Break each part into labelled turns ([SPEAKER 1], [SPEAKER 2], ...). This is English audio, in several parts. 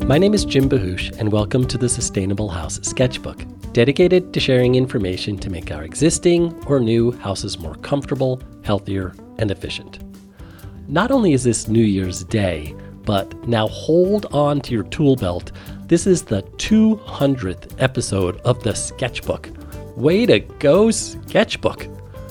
[SPEAKER 1] My name is Jim Bahush, and welcome to the Sustainable House Sketchbook, dedicated to sharing information to make our existing or new houses more comfortable, healthier, and efficient. Not only is this New Year's Day, but now hold on to your tool belt. This is the 200th episode of the Sketchbook. Way to go, Sketchbook!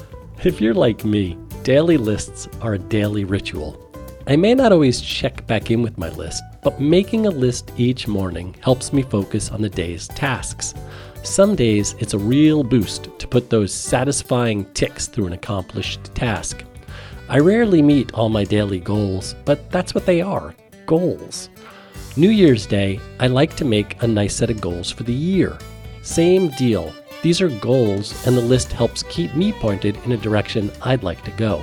[SPEAKER 1] If you're like me, daily lists are a daily ritual. I may not always check back in with my list, but making a list each morning helps me focus on the day's tasks. Some days it's a real boost to put those satisfying ticks through an accomplished task. I rarely meet all my daily goals, but that's what they are, goals. New Year's Day, I like to make a nice set of goals for the year. Same deal. These are goals, and the list helps keep me pointed in a direction I'd like to go.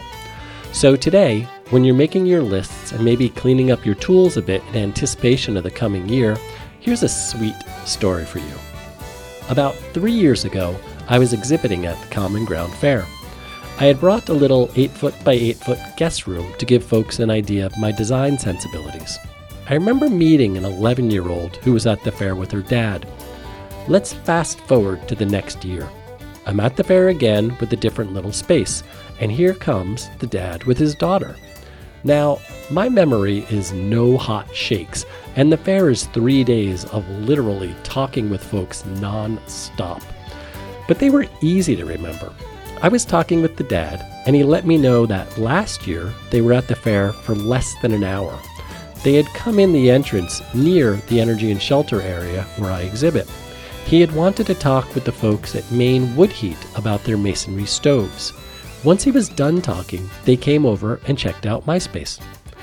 [SPEAKER 1] So today, when you're making your lists and maybe cleaning up your tools a bit in anticipation of the coming year, here's a sweet story for you. About 3 years ago, I was exhibiting at the Common Ground Fair. I had brought a little 8-foot by 8-foot guest room to give folks an idea of my design sensibilities. I remember meeting an 11-year-old who was at the fair with her dad. Let's fast forward to the next year. I'm at the fair again with a different little space, and here comes the dad with his daughter. Now, my memory is no hot shakes, and the fair is 3 days of literally talking with folks non-stop. But they were easy to remember. I was talking with the dad, and he let me know that last year they were at the fair for less than an hour. They had come in the entrance near the energy and shelter area where I exhibit. He had wanted to talk with the folks at Maine Wood Heat about their masonry stoves. Once he was done talking, they came over and checked out my space.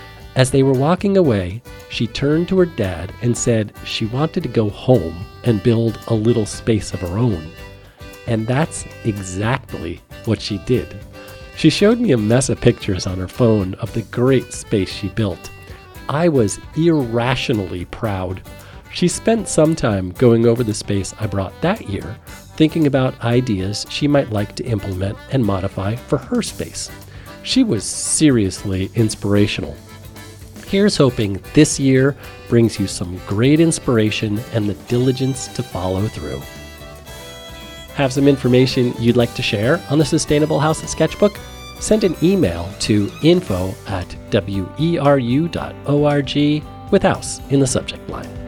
[SPEAKER 1] As they were walking away, she turned to her dad and said she wanted to go home and build a little space of her own. And that's exactly what she did. She showed me a mess of pictures on her phone of the great space she built. I was irrationally proud. She spent some time going over the space I brought that year, thinking about ideas she might like to implement and modify for her space. She was seriously inspirational. Here's hoping this year brings you some great inspiration and the diligence to follow through. Have some information you'd like to share on the Sustainable House Sketchbook? Send an email to info@weru.org with house in the subject line.